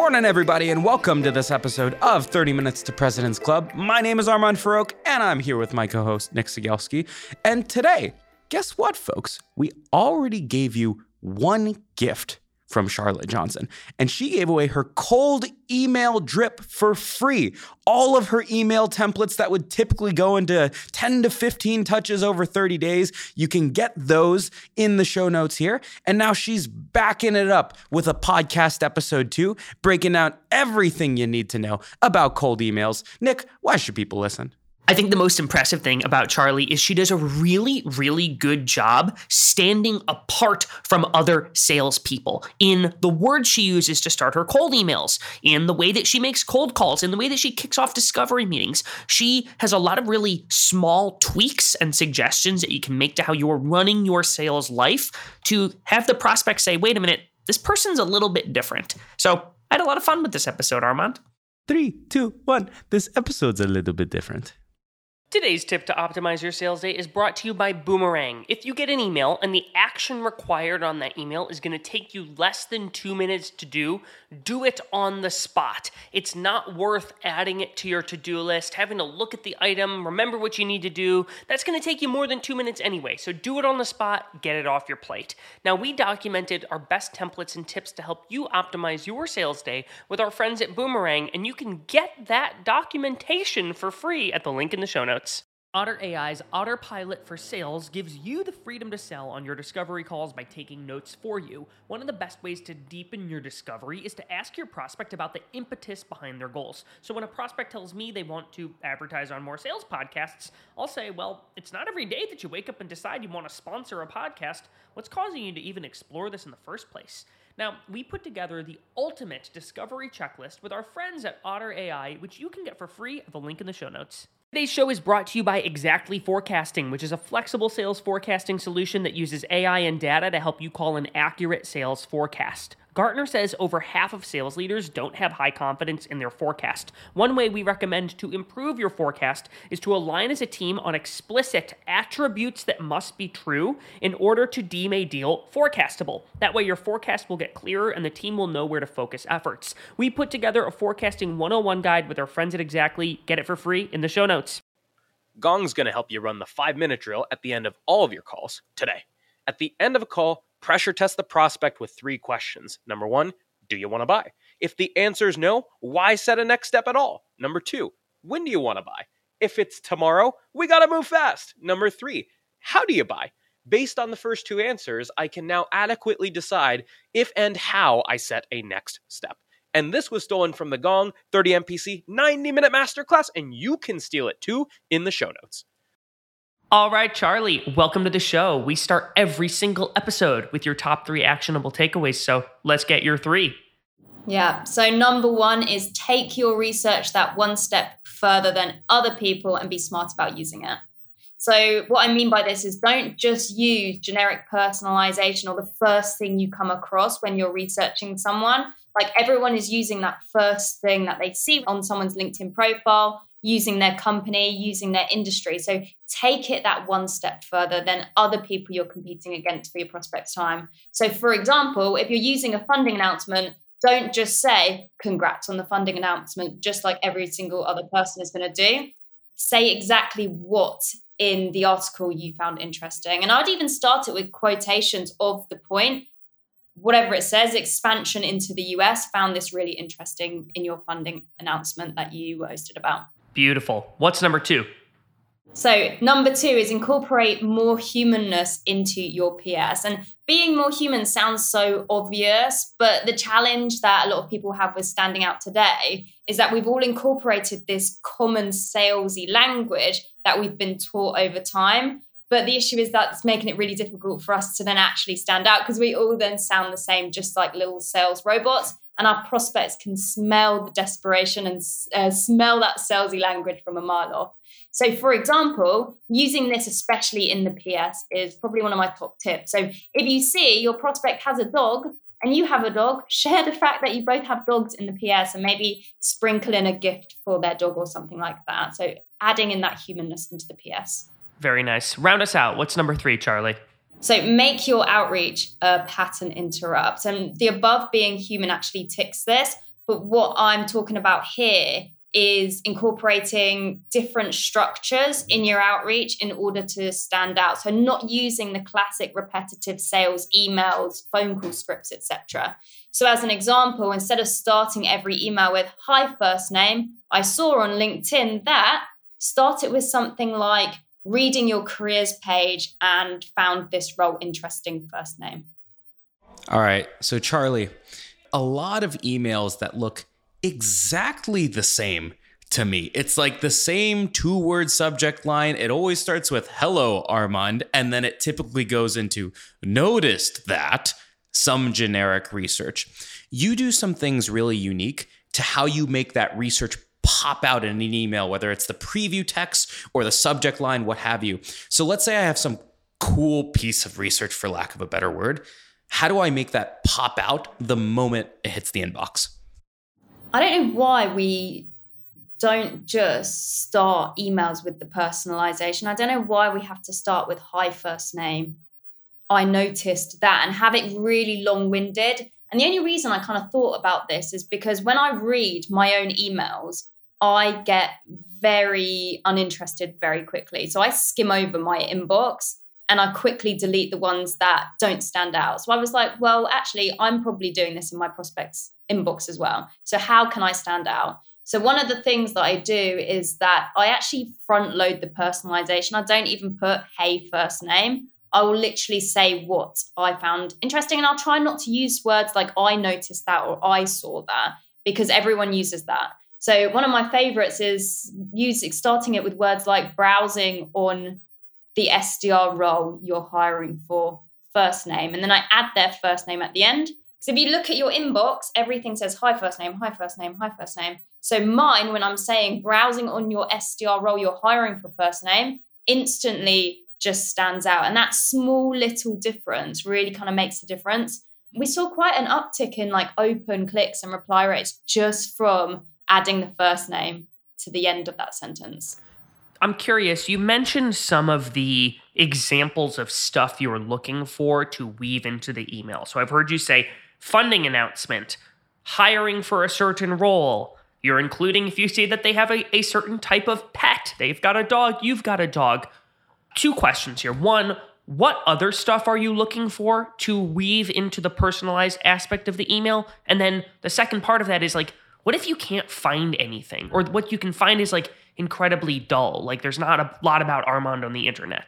Morning, everybody, and welcome to this episode of 30 Minutes to President's Club. My name is Armand Farouk, and I'm here with my co-host, Nick Cegelski. And today, guess what, folks? We already gave you one gift from Charlotte Johnson, and she gave away her cold email drip for free. All of her email templates that would typically go into 10 to 15 touches over 30 days, you can get those in the show notes here. And now she's backing it up with a podcast episode 2, breaking down everything you need to know about cold emails. Nick, why should people listen? I think the most impressive thing about Charlie is she does a really, really good job standing apart from other salespeople in the words she uses to start her cold emails, in the way that she makes cold calls, in the way that she kicks off discovery meetings. She has a lot of really small tweaks and suggestions that you can make to how you're running your sales life to have the prospect say, wait a minute, this person's a little bit different. So I had a lot of fun with this episode, Armand. 3, 2, 1. This episode's a little bit different. Today's tip to optimize your sales day is brought to you by Boomerang. If you get an email and the action required on that email is going to take you less than 2 minutes to do it on the spot. It's not worth adding it to your to-do list, having to look at the item, remember what you need to do. That's going to take you more than 2 minutes anyway, so do it on the spot, get it off your plate. Now, we documented our best templates and tips to help you optimize your sales day with our friends at Boomerang, and you can get that documentation for free at the link in the show notes. Otter AI's Autopilot for Sales gives you the freedom to sell on your discovery calls by taking notes for you. One of the best ways to deepen your discovery is to ask your prospect about the impetus behind their goals. So when a prospect tells me they want to advertise on more sales podcasts, I'll say, well, it's not every day that you wake up and decide you want to sponsor a podcast. What's causing you to even explore this in the first place? Now, we put together the ultimate discovery checklist with our friends at Otter AI, which you can get for free at the link in the show notes. Today's show is brought to you by Exactly Forecasting, which is a flexible sales forecasting solution that uses AI and data to help you call an accurate sales forecast. Gartner says over half of sales leaders don't have high confidence in their forecast. One way we recommend to improve your forecast is to align as a team on explicit attributes that must be true in order to deem a deal forecastable. That way your forecast will get clearer and the team will know where to focus efforts. We put together a forecasting 101 guide with our friends at Exactly. Get it for free in the show notes. Gong's going to help you run the 5-minute drill at the end of all of your calls today. At the end of a call, pressure test the prospect with 3 questions. Number 1, do you want to buy? If the answer is no, why set a next step at all? Number 2, when do you want to buy? If it's tomorrow, we got to move fast. Number 3, how do you buy? Based on the first 2 answers, I can now adequately decide if and how I set a next step. And this was stolen from the Gong 30 MPC 90-minute masterclass, and you can steal it too in the show notes. All right, Charlie, welcome to the show. We start every single episode with your top 3 actionable takeaways, so let's get your 3. Yeah, so number 1 is take your research that one step further than other people and be smart about using it. So what I mean by this is don't just use generic personalization or the first thing you come across when you're researching someone. Like everyone is using that first thing that they see on someone's LinkedIn profile, using their company, using their industry. So take it that one step further than other people you're competing against for your prospect's time. So for example, if you're using a funding announcement, don't just say, congrats on the funding announcement, just like every single other person is going to do. Say exactly what in the article you found interesting. And I'd even start it with quotations of the point. Whatever it says, expansion into the US, found this really interesting in your funding announcement that you posted about. Beautiful. What's number 2? So number 2 is incorporate more humanness into your PS. And being more human sounds so obvious, but the challenge that a lot of people have with standing out today is that we've all incorporated this common salesy language that we've been taught over time. But the issue is that it's making it really difficult for us to then actually stand out because we all then sound the same, just like little sales robots. And our prospects can smell the desperation and smell that salesy language from a mile off. So, for example, using this, especially in the PS, is probably one of my top tips. So if you see your prospect has a dog and you have a dog, share the fact that you both have dogs in the PS and maybe sprinkle in a gift for their dog or something like that. So adding in that humanness into the PS. Very nice. Round us out. What's number 3, Charlie? So make your outreach a pattern interrupt. And the above being human actually ticks this, But what I'm talking about here is incorporating different structures in your outreach in order to stand out. So not using the classic repetitive sales emails, phone call scripts, etc. So as an example, instead of starting every email with, "Hi, first name, I saw on LinkedIn that," start it with something like, "Reading your careers page and found this role interesting, first name." All right. So Charlie, a lot of emails that look exactly the same to me. It's like the same 2-word subject line. It always starts with "Hello, Armand," and then it typically goes into "noticed that," some generic research. You do some things really unique to how you make that research pop out in an email, whether it's the preview text or the subject line, what have you. So let's say I have some cool piece of research, for lack of a better word. How do I make that pop out the moment it hits the inbox? I don't know why we don't just start emails with the personalization. I don't know why we have to start with "Hi, first name, I noticed that," and have it really long-winded. And the only reason I kind of thought about this is because when I read my own emails, I get very uninterested very quickly. So I skim over my inbox and I quickly delete the ones that don't stand out. So I was like, well, actually, I'm probably doing this in my prospects inbox as well. So how can I stand out? So one of the things that I do is that I actually front load the personalization. I don't even put "Hey, first name." I will literally say what I found interesting. And I'll try not to use words like "I noticed that" or "I saw that," because everyone uses that. So one of my favorites is starting it with words like "browsing on the SDR role you're hiring for, first name." And then I add their first name at the end. So if you look at your inbox, everything says "Hi, first name, hi, first name, hi, first name." So mine, when I'm saying "browsing on your SDR role you're hiring for, first name," instantly just stands out. And that small little difference really kind of makes a difference. We saw quite an uptick in like open clicks and reply rates just from adding the first name to the end of that sentence. I'm curious, you mentioned some of the examples of stuff you were looking for to weave into the email. So I've heard you say funding announcement, hiring for a certain role. You're including if you say that they have a certain type of pet. They've got a dog, you've got a dog. 2 questions here. One, what other stuff are you looking for to weave into the personalized aspect of the email? And then the second part of that is like, what if you can't find anything? Or what you can find is like incredibly dull. Like there's not a lot about Armand on the internet.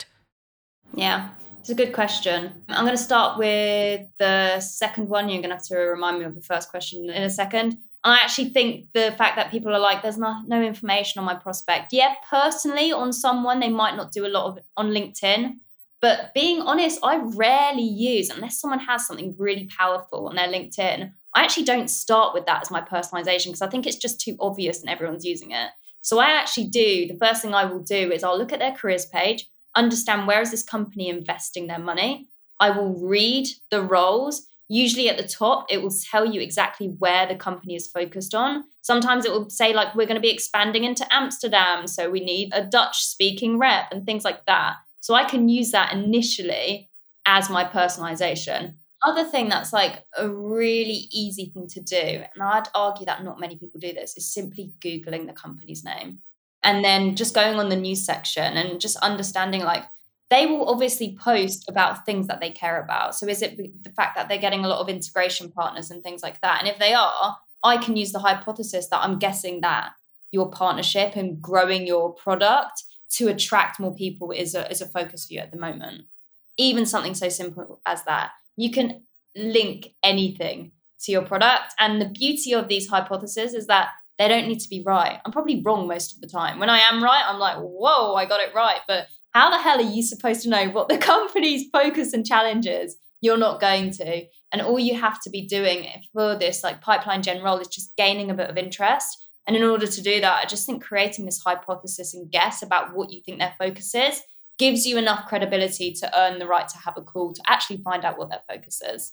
Yeah, it's a good question. I'm going to start with the second one. You're going to have to remind me of the first question in a second. I actually think the fact that people are like, "There's no information on my prospect." Yeah, personally on someone, they might not do a lot of it on LinkedIn. But being honest, I rarely use, unless someone has something really powerful on their LinkedIn, I actually don't start with that as my personalization because I think it's just too obvious and everyone's using it. So I actually the first thing I will do is I'll look at their careers page, understand where is this company investing their money. I will read the roles. Usually at the top, it will tell you exactly where the company is focused on. Sometimes it will say like, "We're going to be expanding into Amsterdam, so we need a Dutch-speaking rep," and things like that. So I can use that initially as my personalization. Other thing that's like a really easy thing to do, and I'd argue that not many people do this, is simply Googling the company's name. And then just going on the news section and just understanding like, they will obviously post about things that they care about. So is it the fact that they're getting a lot of integration partners and things like that? And if they are, I can use the hypothesis that I'm guessing that your partnership and growing your product to attract more people is a focus for you at the moment. Even something so simple as that. You can link anything to your product. And the beauty of these hypotheses is that they don't need to be right. I'm probably wrong most of the time. When I am right, I'm like, whoa, I got it right. But how the hell are you supposed to know what the company's focus and challenge is? You're not going to. And all you have to be doing for this like pipeline gen role is just gaining a bit of interest. And in order to do that, I just think creating this hypothesis and guess about what you think their focus is gives you enough credibility to earn the right to have a call to actually find out what their focus is.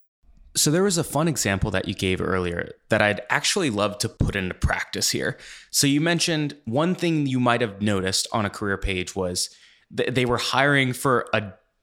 So there was a fun example that you gave earlier that I'd actually love to put into practice here. So you mentioned one thing you might have noticed on a career page was they were hiring for a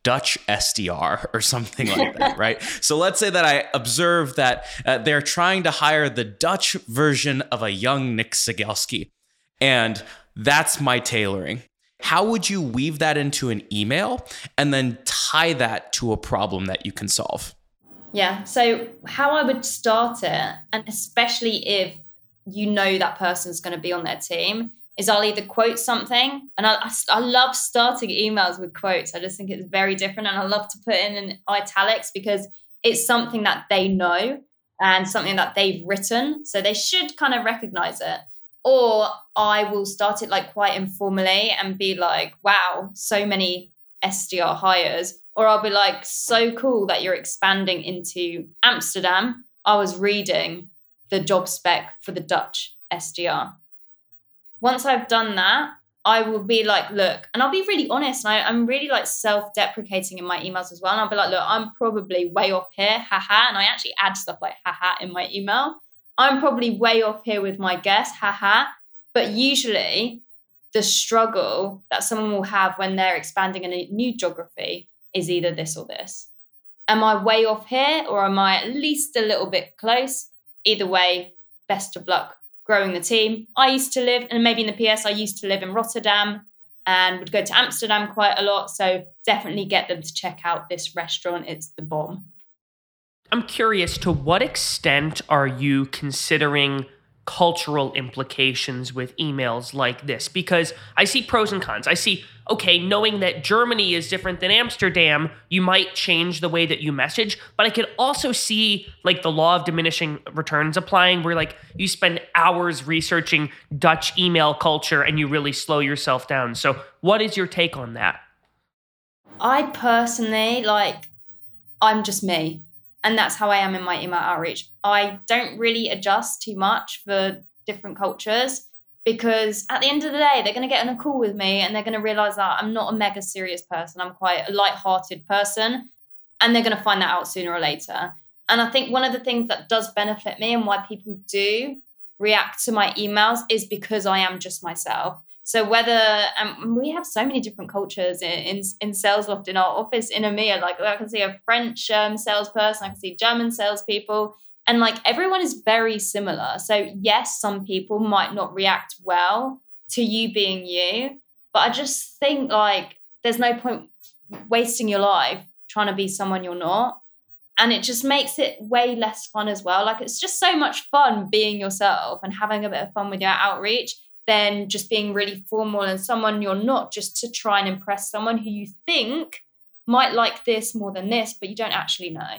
Dutch SDR or something like that, right? So let's say that I observe that they're trying to hire the Dutch version of a young Nick Cegelski, and that's my tailoring. How would you weave that into an email and then tie that to a problem that you can solve? Yeah, so how I would start it, and especially if you know that person's going to be on their team, is I'll either quote something, and I love starting emails with quotes. I just think it's very different, and I love to put in italics because it's something that they know and something that they've written, so they should kind of recognize it. Or I will start it like quite informally and be like, wow, so many SDR hires. Or I'll be like, so cool that you're expanding into Amsterdam. I was reading the job spec for the Dutch SDR. Once I've done that, I will be like, look, and I'll be really honest. And I'm really like self-deprecating in my emails as well. And I'll be like, look, I'm probably way off here, haha. And I actually add stuff like haha in my email. I'm probably way off here with my guess, haha. But usually the struggle that someone will have when they're expanding in a new geography is either this or this. Am I way off here, or am I at least a little bit close? Either way, best of luck growing the team. I used to live, and maybe in the PS, I used to live in Rotterdam and would go to Amsterdam quite a lot. So definitely get them to check out this restaurant. It's the bomb. I'm curious, to what extent are you considering cultural implications with emails like this? Because I see pros and cons. I see, okay, knowing that Germany is different than Amsterdam, you might change the way that you message, but I could also see like the law of diminishing returns applying, where like you spend hours researching Dutch email culture and you really slow yourself down. So what is your take on that? I personally, I'm just me. And that's how I am in my email outreach. I don't really adjust too much for different cultures, because at the end of the day, they're going to get on a call with me and they're going to realize that I'm not a mega serious person. I'm quite a lighthearted person, and they're going to find that out sooner or later. And I think one of the things that does benefit me and why people do react to my emails is because I am just myself. So whether we have so many different cultures in SalesLoft in our office in EMEA, like I can see a French salesperson, I can see German salespeople, and like everyone is very similar. So yes, some people might not react well to you being you, but I just think like there's no point wasting your life trying to be someone you're not. And it just makes it way less fun as well. Like it's just so much fun being yourself and having a bit of fun with your outreach than just being really formal and someone you're not, just to try and impress someone who you think might like this more than this, but you don't actually know.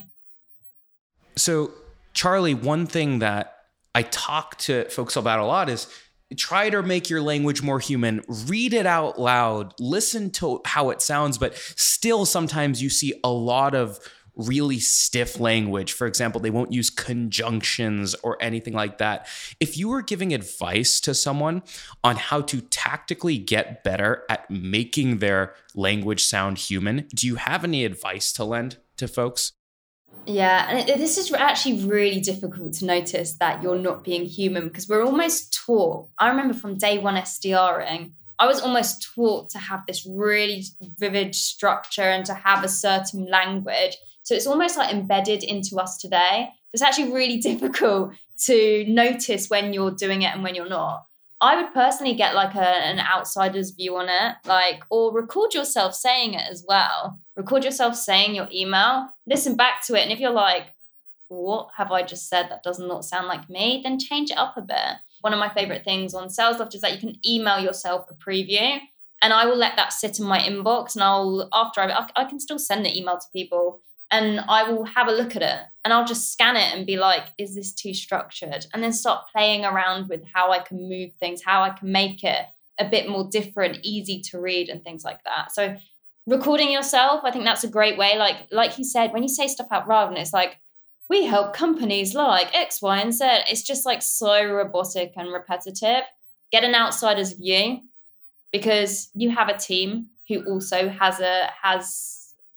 So, Charlie, one thing that I talk to folks about a lot is try to make your language more human, read it out loud, listen to how it sounds, but still sometimes you see a lot of really stiff language. For example, they won't use conjunctions or anything like that. If you were giving advice to someone on how to tactically get better at making their language sound human, do you have any advice to lend to folks? Yeah, and this is actually really difficult to notice that you're not being human, because we're almost taught. I remember from day one SDRing, I was almost taught to have this really vivid structure and to have a certain language. So it's almost like embedded into us today. It's actually really difficult to notice when you're doing it and when you're not. I would personally get like an outsider's view on it, or record yourself saying it as well. Record yourself saying your email, listen back to it. And if you're like, what have I just said that does not sound like me? Then change it up a bit. One of my favorite things on SalesLoft is that you can email yourself a preview, and I will let that sit in my inbox. And I can still send the email to people, and I will have a look at it, and I'll just scan it and be like, is this too structured? And then start playing around with how I can move things, how I can make it a bit more different, easy to read and things like that. So recording yourself, I think that's a great way. Like you said, when you say stuff out loud and it's like, we help companies like X, Y, and Z, it's just like so robotic and repetitive. Get an outsider's view, because you have a team who also has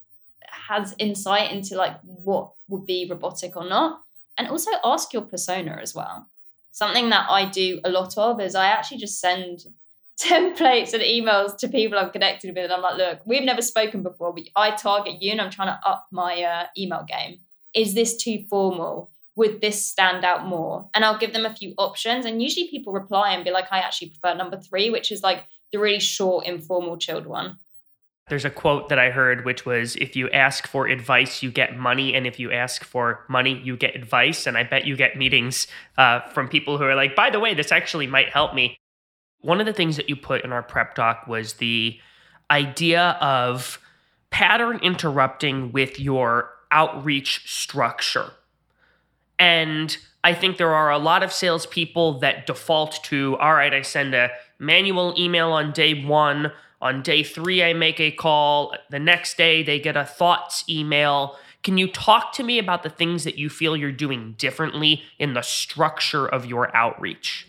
insight into like what would be robotic or not. And also ask your persona as well. Something that I do a lot of is I actually just send templates and emails to people I'm connected with. And I'm like, look, we've never spoken before, but I target you and I'm trying to up my email game. Is this too formal? Would this stand out more? And I'll give them a few options. And usually people reply and be like, I actually prefer number 3, which is like the really short, informal, chilled one. There's a quote that I heard, which was, if you ask for advice, you get money. And if you ask for money, you get advice. And I bet you get meetings from people who are like, by the way, this actually might help me. One of the things that you put in our prep doc was the idea of pattern interrupting with your outreach structure. And I think there are a lot of salespeople that default to, all right, I send a manual email on day 1. On day 3, I make a call. The next day, they get a thoughts email. Can you talk to me about the things that you feel you're doing differently in the structure of your outreach?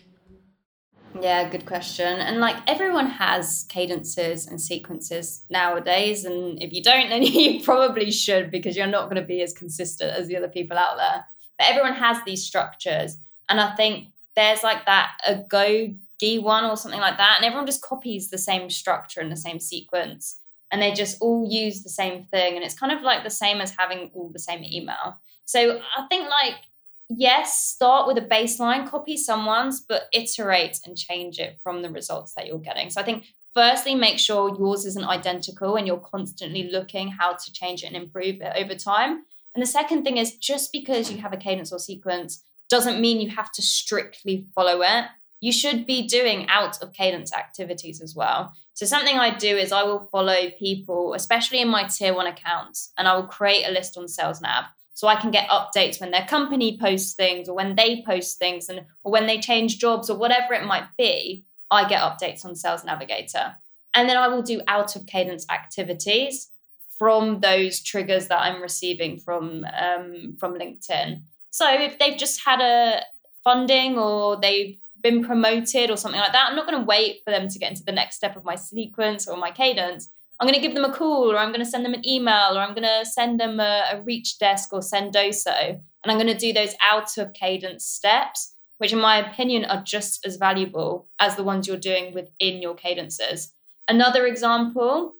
Yeah, good question. And like everyone has cadences and sequences nowadays. And if you don't, then you probably should, because you're not going to be as consistent as the other people out there. But everyone has these structures. And I think there's like that Agoge one or something like that. And everyone just copies the same structure and the same sequence. And they just all use the same thing. And it's kind of like the same as having all the same email. So I think like, yes, start with a baseline, copy someone's, but iterate and change it from the results that you're getting. So I think firstly, make sure yours isn't identical and you're constantly looking how to change it and improve it over time. And the second thing is, just because you have a cadence or sequence doesn't mean you have to strictly follow it. You should be doing out of cadence activities as well. So something I do is I will follow people, especially in my tier 1 accounts, and I will create a list on SalesNav. So I can get updates when their company posts things or when they post things or when they change jobs or whatever it might be, I get updates on Sales Navigator. And then I will do out of cadence activities from those triggers that I'm receiving from LinkedIn. So if they've just had a funding or they've been promoted or something like that, I'm not going to wait for them to get into the next step of my sequence or my cadence. I'm going to give them a call, or I'm going to send them an email, or I'm going to send them a reach desk or Sendoso. And I'm going to do those out of cadence steps, which in my opinion are just as valuable as the ones you're doing within your cadences. Another example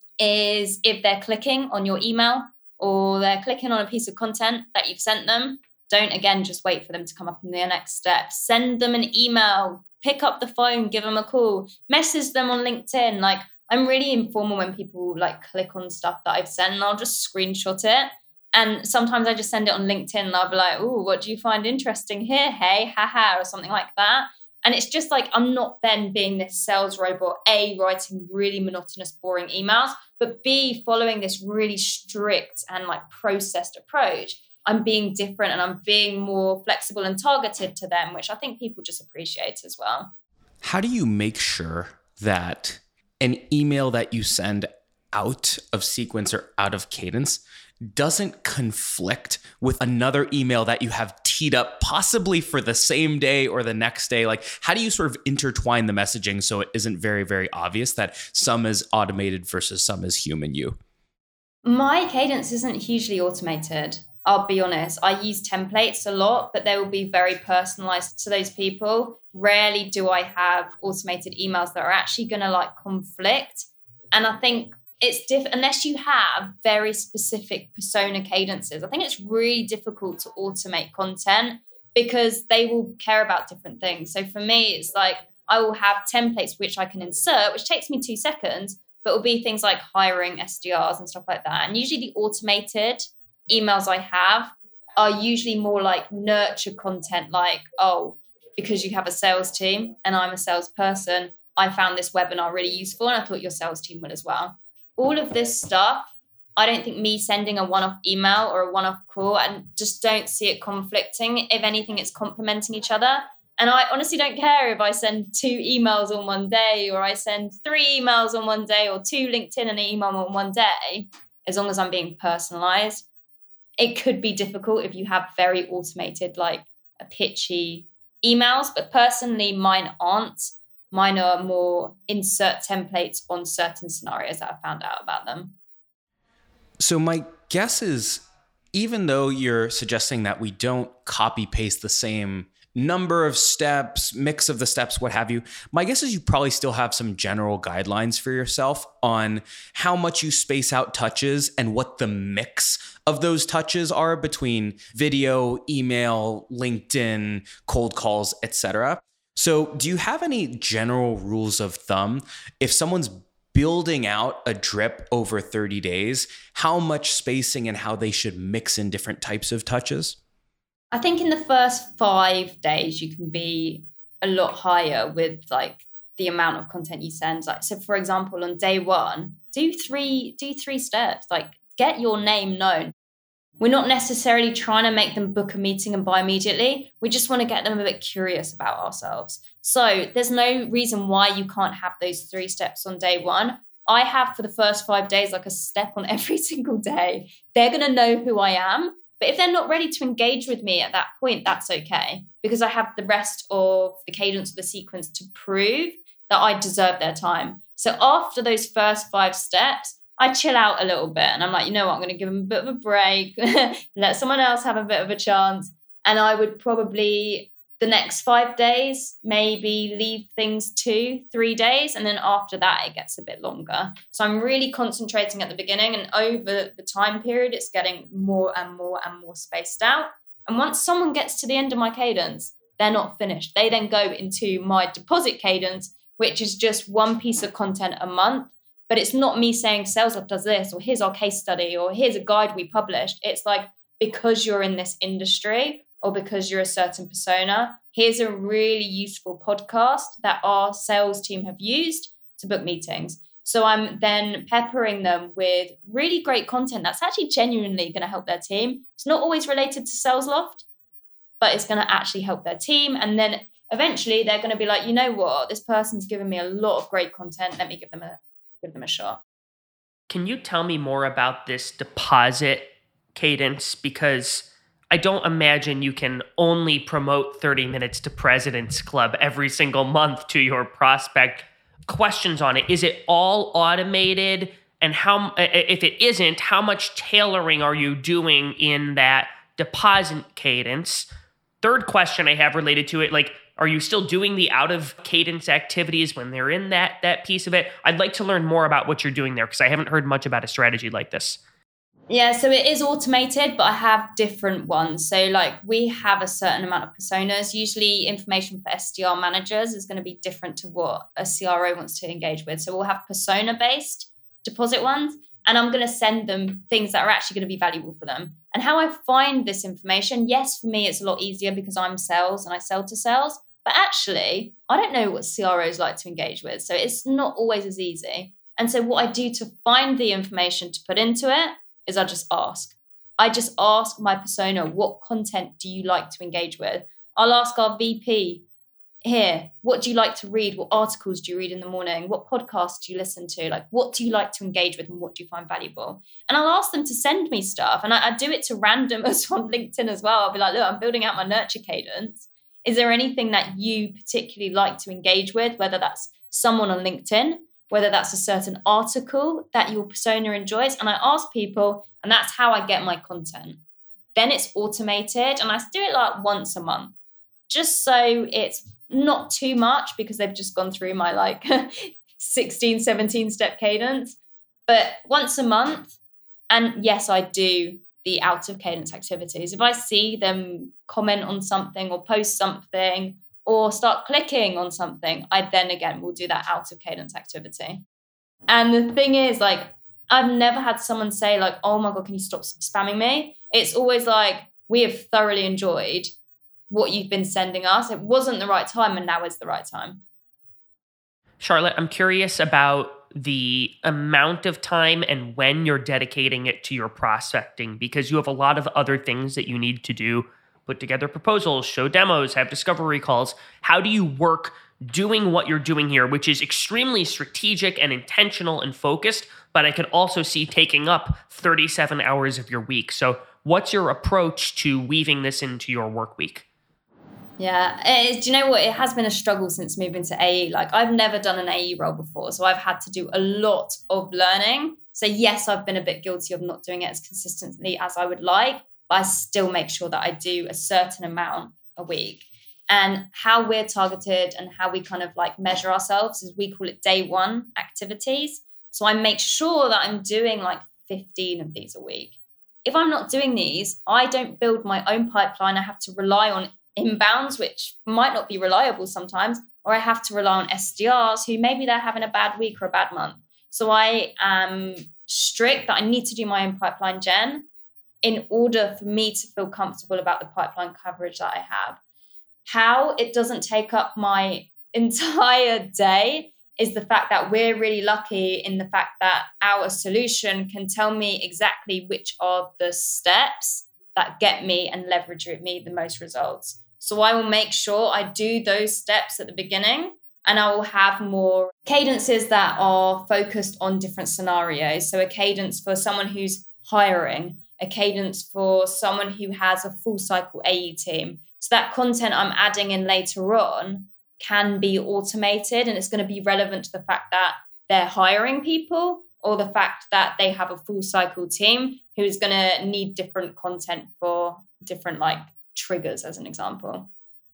is if they're clicking on your email or they're clicking on a piece of content that you've sent them, don't again just wait for them to come up in the next step. Send them an email, pick up the phone, give them a call, message them on LinkedIn. Like, I'm really informal when people like click on stuff that I've sent, and I'll just screenshot it. And sometimes I just send it on LinkedIn and I'll be like, oh, what do you find interesting here? Hey, haha, or something like that. And it's just like, I'm not then being this sales robot, A, writing really monotonous, boring emails, but B, following this really strict and like processed approach. I'm being different and I'm being more flexible and targeted to them, which I think people just appreciate as well. How do you make sure that an email that you send out of sequence or out of cadence doesn't conflict with another email that you have teed up possibly for the same day or the next day? Like, how do you sort of intertwine the messaging so it isn't very, very obvious that some is automated versus some is human you? My cadence isn't hugely automated. I'll be honest. I use templates a lot, but they will be very personalized to those people. Rarely do I have automated emails that are actually going to like conflict. And I think it's unless you have very specific persona cadences. I think it's really difficult to automate content because they will care about different things. So for me, it's like I will have templates which I can insert, which takes me 2 seconds, but it will be things like hiring SDRs and stuff like that. And usually the automated emails I have are usually more like nurture content, like, oh, because you have a sales team and I'm a salesperson, I found this webinar really useful and I thought your sales team would as well. All of this stuff, I don't think me sending a one-off email or a one-off call, and just don't see it conflicting. If anything, it's complementing each other. And I honestly don't care if I send 2 emails on one day or I send 3 emails on one day or 2 LinkedIn and an email on one day, as long as I'm being personalized. It could be difficult if you have very automated, like a pitchy emails, but personally, mine aren't. Mine are more insert templates on certain scenarios that I found out about them. So my guess is, even though you're suggesting that we don't copy paste the same number of steps, mix of the steps, what have you. My guess is you probably still have some general guidelines for yourself on how much you space out touches and what the mix of those touches are between video, email, LinkedIn, cold calls, etc. So do you have any general rules of thumb? If someone's building out a drip over 30 days, how much spacing and how they should mix in different types of touches? I think in the first 5 days, you can be a lot higher with like the amount of content you send. Like, so for example, on day 1, do three steps, like get your name known. We're not necessarily trying to make them book a meeting and buy immediately. We just want to get them a bit curious about ourselves. So there's no reason why you can't have those 3 steps on day 1. I have for the first 5 days, like a step on every single day. They're going to know who I am. But if they're not ready to engage with me at that point, that's okay, because I have the rest of the cadence of the sequence to prove that I deserve their time. So after those first 5 steps, I chill out a little bit and I'm like, you know what, I'm going to give them a bit of a break, let someone else have a bit of a chance. And I would probably, the next 5 days, maybe leave things 2-3 days. And then after that, it gets a bit longer. So I'm really concentrating at the beginning, and over the time period, it's getting more and more and more spaced out. And once someone gets to the end of my cadence, they're not finished. They then go into my deposit cadence, which is just one piece of content a month. But it's not me saying SalesLoft does this, or here's our case study, or here's a guide we published. It's like, because you're in this industry, or because you're a certain persona, here's a really useful podcast that our sales team have used to book meetings. So I'm then peppering them with really great content that's actually genuinely going to help their team. It's not always related to SalesLoft, but it's going to actually help their team. And then eventually they're going to be like, you know what, this person's given me a lot of great content. Let me give them a shot. Can you tell me more about this deposit cadence? Because I don't imagine you can only promote 30 minutes to President's Club every single month to your prospect. Questions on it. Is it all automated? And how, if it isn't, how much tailoring are you doing in that deposit cadence? Third question I have related to it, like, are you still doing the out of cadence activities when they're in that piece of it? I'd like to learn more about what you're doing there, because I haven't heard much about a strategy like this. Yeah, so it is automated, but I have different ones. So like we have a certain amount of personas. Usually information for SDR managers is going to be different to what a CRO wants to engage with. So we'll have persona-based deposit ones, and I'm going to send them things that are actually going to be valuable for them. And how I find this information, yes, for me, it's a lot easier because I'm sales and I sell to sales. But actually, I don't know what CROs like to engage with. So it's not always as easy. And so what I do to find the information to put into it is I just ask. I just ask my persona, what content do you like to engage with? I'll ask our VP here, what do you like to read? What articles do you read in the morning? What podcasts do you listen to? Like, what do you like to engage with and what do you find valuable? And I'll ask them to send me stuff. And I do it to randomers on LinkedIn as well. I'll be like, look, I'm building out my nurture cadence. Is there anything that you particularly like to engage with, whether that's someone on LinkedIn, whether that's a certain article that your persona enjoys? And I ask people, and that's how I get my content. Then it's automated, and I do it like once a month, just so it's not too much because they've just gone through my like 16, 17 step cadence, but once a month. And yes, I do the out of cadence activities. If I see them comment on something or post something or start clicking on something, I then again will do that out of cadence activity. And the thing is, like, I've never had someone say like, oh my God, can you stop spamming me? It's always like, we have thoroughly enjoyed what you've been sending us. It wasn't the right time, and now is the right time. Charlotte, I'm curious about the amount of time and when you're dedicating it to your prospecting, because you have a lot of other things that you need to do, put together proposals, show demos, have discovery calls. How do you work doing what you're doing here, which is extremely strategic and intentional and focused, but I could also see taking up 37 hours of your week. So what's your approach to weaving this into your work week? Yeah, do you know what? It has been a struggle since moving to AE. Like, I've never done an AE role before, so I've had to do a lot of learning. So yes, I've been a bit guilty of not doing it as consistently as I would like, but I still make sure that I do a certain amount a week. And how we're targeted and how we kind of like measure ourselves is we call it day one activities. So I make sure that I'm doing like 15 of these a week. If I'm not doing these, I don't build my own pipeline. I have to rely on inbounds, which might not be reliable sometimes, or I have to rely on SDRs who maybe they're having a bad week or a bad month. So I am strict that I need to do my own pipeline gen in order for me to feel comfortable about the pipeline coverage that I have. How it doesn't take up my entire day is the fact that we're really lucky in the fact that our solution can tell me exactly which are the steps that get me and leverage me the most results. So I will make sure I do those steps at the beginning, and I will have more cadences that are focused on different scenarios. So a cadence for someone who's hiring, a cadence for someone who has a full cycle AE team. So that content I'm adding in later on can be automated, and it's going to be relevant to the fact that they're hiring people or the fact that they have a full cycle team who is going to need different content for different like triggers, as an example.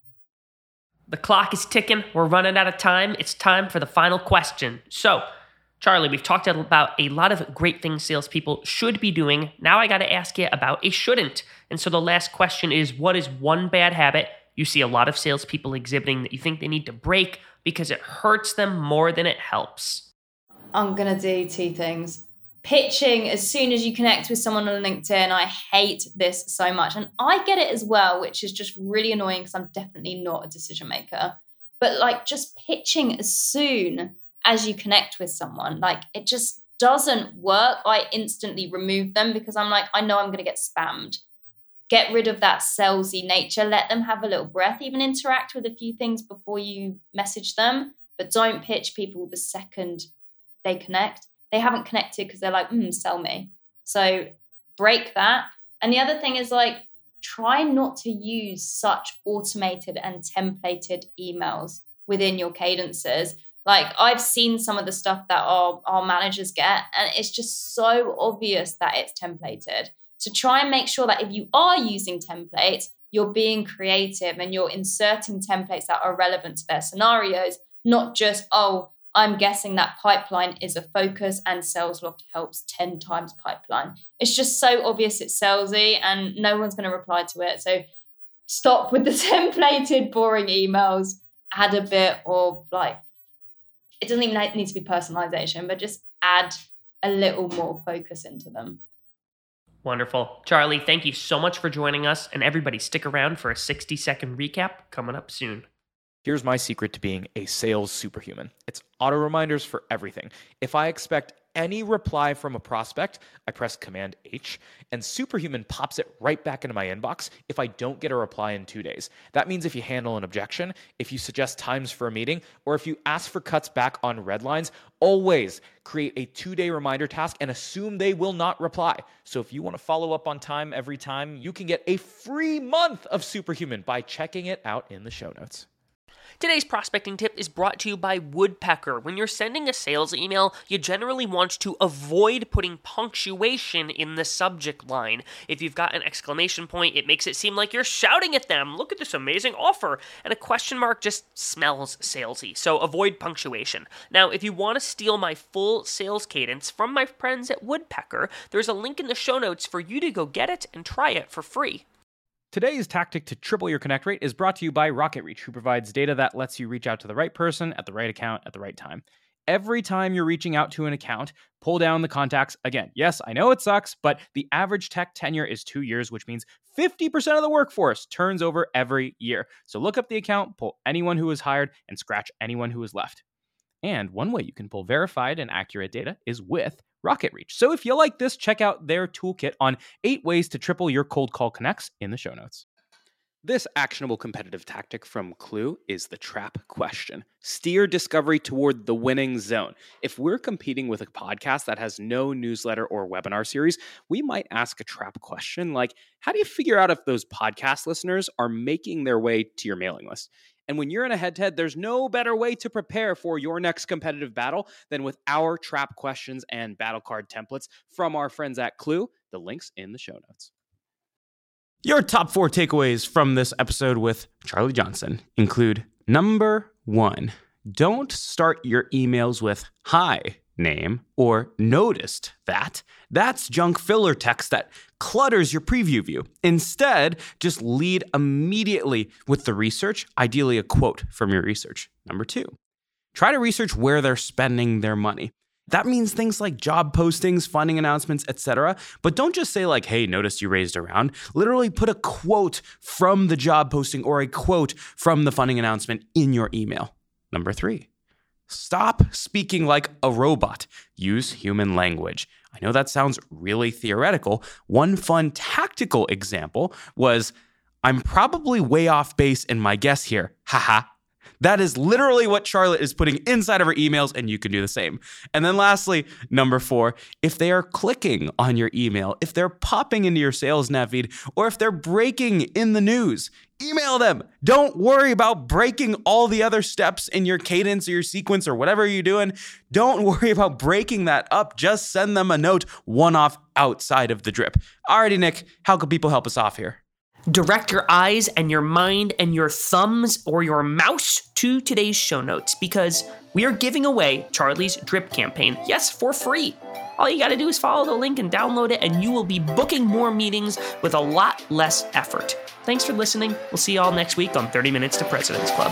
The clock is ticking. We're running out of time. It's time for the final question. So, Charlie, we've talked about a lot of great things salespeople should be doing. Now I got to ask you about a shouldn't. And so the last question is, what is one bad habit you see a lot of salespeople exhibiting that you think they need to break because it hurts them more than it helps? I'm going to do two things. Pitching as soon as you connect with someone on LinkedIn. I hate this so much. And I get it as well, which is just really annoying because I'm definitely not a decision maker. But like just pitching as soon as you connect with someone, like it just doesn't work. I instantly remove them because I'm like, I know I'm going to get spammed. Get rid of that salesy nature. Let them have a little breath. Even interact with a few things before you message them. But don't pitch people the second they connect. They haven't connected because they're like, sell me. So break that. And the other thing is like, try not to use such automated and templated emails within your cadences. Like I've seen some of the stuff that our managers get, and it's just so obvious that it's templated. So try and make sure that if you are using templates, you're being creative and you're inserting templates that are relevant to their scenarios, not just, I'm guessing that pipeline is a focus and SalesLoft helps 10 times pipeline. It's just so obvious it's salesy and no one's going to reply to it. So stop with the templated, boring emails. Add a bit of like, it doesn't even need to be personalization, but just add a little more focus into them. Wonderful. Charlie, thank you so much for joining us. And everybody stick around for a 60-second recap coming up soon. Here's my secret to being a sales superhuman. It's auto reminders for everything. If I expect any reply from a prospect, I press Command H, and Superhuman pops it right back into my inbox if I don't get a reply in 2 days. That means if you handle an objection, if you suggest times for a meeting, or if you ask for cuts back on red lines, always create a 2-day reminder task and assume they will not reply. So if you want to follow up on time every time, you can get a free month of Superhuman by checking it out in the show notes. Today's prospecting tip is brought to you by Woodpecker. When you're sending a sales email, you generally want to avoid putting punctuation in the subject line. If you've got an exclamation point, it makes it seem like you're shouting at them. Look at this amazing offer. And a question mark just smells salesy. So avoid punctuation. Now, if you want to steal my full sales cadence from my friends at Woodpecker, there's a link in the show notes for you to go get it and try it for free. Today's tactic to triple your connect rate is brought to you by RocketReach, who provides data that lets you reach out to the right person at the right account at the right time. Every time you're reaching out to an account, pull down the contacts again. Yes, I know it sucks, but the average tech tenure is 2 years, which means 50% of the workforce turns over every year. So look up the account, pull anyone who was hired, and scratch anyone who was left. And one way you can pull verified and accurate data is with RocketReach. So if you like this, check out their toolkit on 8 ways to triple your cold call connects in the show notes. This actionable competitive tactic from Clue is the trap question. Steer discovery toward the winning zone. If we're competing with a podcast that has no newsletter or webinar series, we might ask a trap question like, how do you figure out if those podcast listeners are making their way to your mailing list? And when you're in a head-to-head, there's no better way to prepare for your next competitive battle than with our trap questions and battle card templates from our friends at Clue. The link's in the show notes. Your top 4 takeaways from this episode with Charlie Johnson include number 1, don't start your emails with hi name or noticed that. That's junk filler text that clutters your preview view. Instead, just lead immediately with the research, ideally a quote from your research. Number 2, try to research where they're spending their money. That means things like job postings, funding announcements, etc. But don't just say like, hey, noticed you raised a round. Literally put a quote from the job posting or a quote from the funding announcement in your email. Number 3, stop speaking like a robot. Use human language. I know that sounds really theoretical. One fun tactical example was, I'm probably way off base in my guess here. Haha. That is literally what Charlotte is putting inside of her emails, and you can do the same. And then lastly, number 4, if they are clicking on your email, if they're popping into your sales nav feed, or if they're breaking in the news, email them. Don't worry about breaking all the other steps in your cadence or your sequence or whatever you're doing. Don't worry about breaking that up. Just send them a note, one off outside of the drip. Alrighty, Nick, how can people help us off here? Direct your eyes and your mind and your thumbs or your mouse to today's show notes because we are giving away Charlie's drip campaign. Yes, for free. All you got to do is follow the link and download it, and you will be booking more meetings with a lot less effort. Thanks for listening. We'll see you all next week on 30 Minutes to President's Club.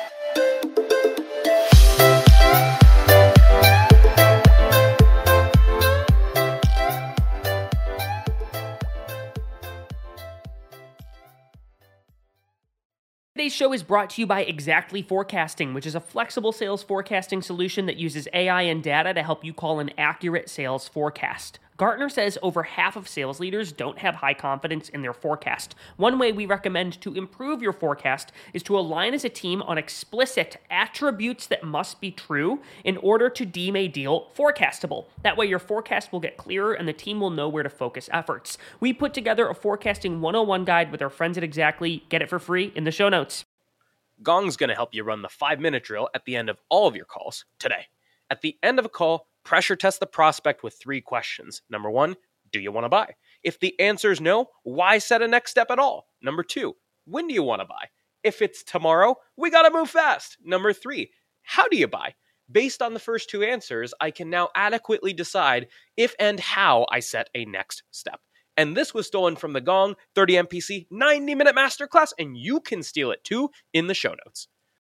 Today's show is brought to you by Exactly Forecasting, which is a flexible sales forecasting solution that uses AI and data to help you call an accurate sales forecast. Gartner says over half of sales leaders don't have high confidence in their forecast. One way we recommend to improve your forecast is to align as a team on explicit attributes that must be true in order to deem a deal forecastable. That way your forecast will get clearer and the team will know where to focus efforts. We put together a forecasting 101 guide with our friends at Exactly. Get it for free in the show notes. Gong's going to help you run the 5-minute drill at the end of all of your calls today. At the end of a call, pressure test the prospect with 3 questions. Number 1, do you want to buy? If the answer is no, why set a next step at all? Number 2, when do you want to buy? If it's tomorrow, we got to move fast. Number 3, how do you buy? Based on the first 2 answers, I can now adequately decide if and how I set a next step. And this was stolen from the Gong 30 MPC 90-minute masterclass, and you can steal it too in the show notes.